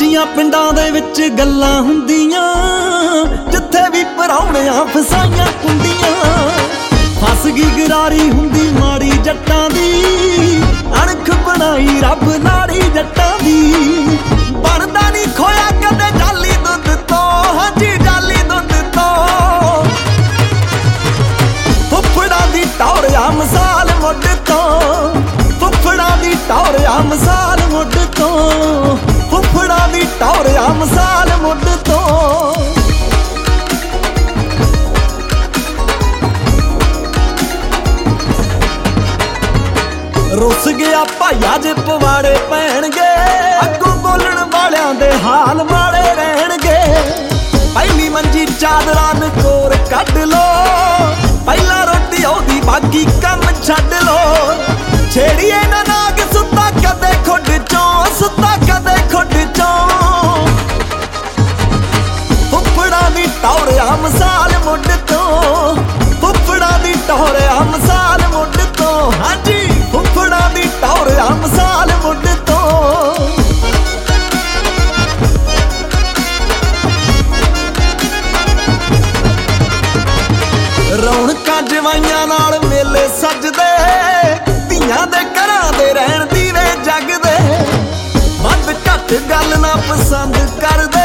ਸਾਡੀਆਂ ਪਿੰਡਾਂ ਦੇ ਵਿੱਚ ਗੱਲਾਂ ਹੁੰਦੀਆਂ, ਜਿੱਥੇ ਵੀ ਪਰਾਉਣਿਆਂ ਫਸਾਈਆਂ ਕੁੰਡੀਆਂ। ਫਸ ਗਈ ਗਰਾਰੀ ਹੁੰਦੀ ਮਾੜੀ ਜੱਟਾਂ ਦੀ, ਅਣਖ ਬਣਾਈ ਰੱਬ ਨਾੜੀ ਜੱਟਾਂ ਦੀ। ਬਣਦਾ ਨਹੀਂ ਖੋਇਆ ਕਦੇ ਜਾਲੀ ਦੁੱਧ ਤੋਂ, ਹਾਂਜੀ ਜਾਲੀ ਦੁੱਧ ਤੋਂ। ਫੁੱਫੜਾਂ ਦੀ ਟੌਰਿਆ ਮਿਸਾਲ ਮੁੱਢ ਤੋਂ, ਫੁੱਫੜਾਂ ਦੀ ਟੌਰਿਆ ਮਿਸਾਲ ਮੁੱਢ ਤੋਂ, ਫੁੱਫੜਾਂ ਦੀ ਟੌਰਿਆ ਮਿਸਾਲ ਮੁੱਢ ਤੋਂ। ਰੁੱਸ ਗਿਆ ਭਾਈਆ ਜੇ ਪਵਾੜੇ ਪੈਣਗੇ, ਅੱਗੋਂ ਬੋਲਣ ਵਾਲਿਆਂ ਦੇ ਹਾਲ ਮਾੜੇ ਰਹਿਣਗੇ। ਪਹਿਲੀ ਮੰਜੀ ਚਾਦਰਾਂ ਨਕੋਰ ਕੱਢ ਲੋ, ਪਹਿਲਾਂ ਰੋਟੀ ਉਹਦੀ ਬਾਕੀ ਕੰਮ ਛੱਡ ਲੋ। ਛੇੜੀਏ ਨਾ ਨਾਗ ਸੁੱਤਾ ਕਦੇ ਖੁੱਡ ਚੋਂ, ਸੁੱਤਾ ਕਦੇ ਖੁੱਡ ਚੋਂ। ਫੁੱਫੜਾਂ ਦੀ ਟੌਰਿਆ ਮਿਸਾਲ ਮੁੱਢ ਤੋਂ, ਫੁੱਫੜਾਂ ਦੀ ਟੌਰਿਆ ਮਿਸਾਲ ਮੁੱਢ ਤੋਂ, ਹਾਂਜੀ ਫੁੱਫੜਾਂ ਦੀ ਟੌਰਿਆ ਮਿਸਾਲ ਮੁੱਢ ਤੋਂ। ਰੌਣਕਾਂ ਜਵਾਈਆਂ ਨਾਲ ਮੇਲੇ ਸੱਜਦੇ, ਧੀਆਂ ਦੇ ਘਰਾਂ ਦੇ ਰਹਿਣ ਦੀਵੇ ਜਗਦੇ। ਵੱਧ ਘੱਟ ਗੱਲ ਨਾ ਪਸੰਦ ਕਰਦੇ,